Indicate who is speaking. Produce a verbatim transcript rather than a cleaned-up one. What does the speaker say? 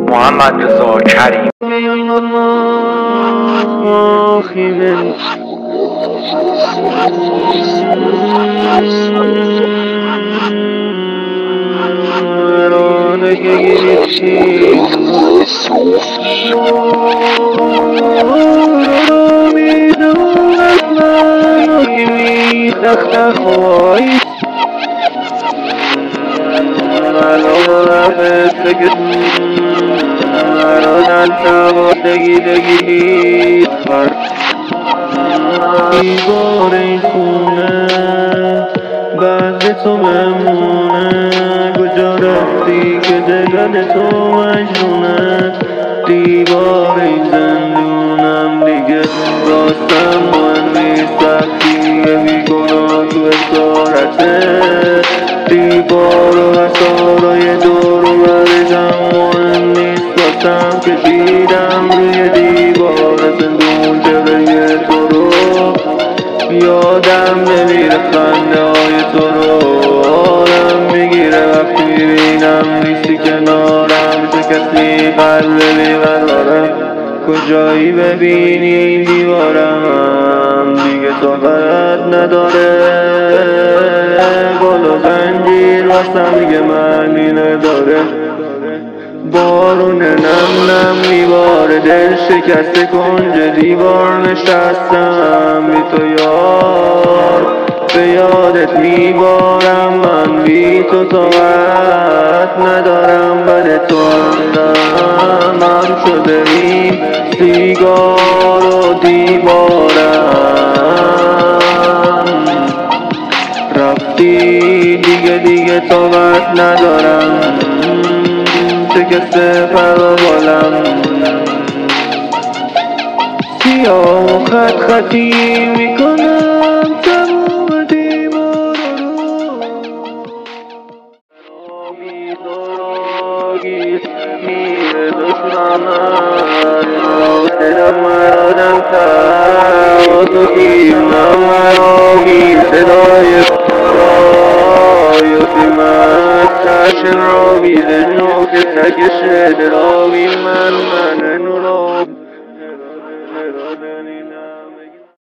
Speaker 1: محمد رضا کریم.
Speaker 2: دیوار این خونه بعد تو بمونه، کجا رفتی که دلن تو مجنونه؟ دیوار این زندونم دیگه راستم مهم نیست، وقتی بی گناه تو اسارته. دیوار و اثارای دور و برشم مهم نیست واسم، کشیدم روی دیوار زندون جلوی تو رو. یادم نمیره خنده های تو رو، آدم میگیره وقتی میبینم نیستی کنارم، شکستی قلب بیقرارم. کجایی ببینی این دیوارم دیگه طاقت نداره، بالا زنجیر واسم دیگه معنی نداره. بارون نم نم میباره، دل شکسته کنج دیوار نشستم بی تو یار، به یادت میبارم من بی تو طاقت ندارم. بد تو هم من شده این سیگار و دیوارم، رفتی دیگه دیگه طاقت ندارم، شکسته پر و بالم سیاه و خط خطی میکنم تموم دیوار رو. آگیز میره دشمن دلم مرادم تا تو گیرم آگیز صدای رایوتی من تشن را میده نوک تکشه دلاوی من من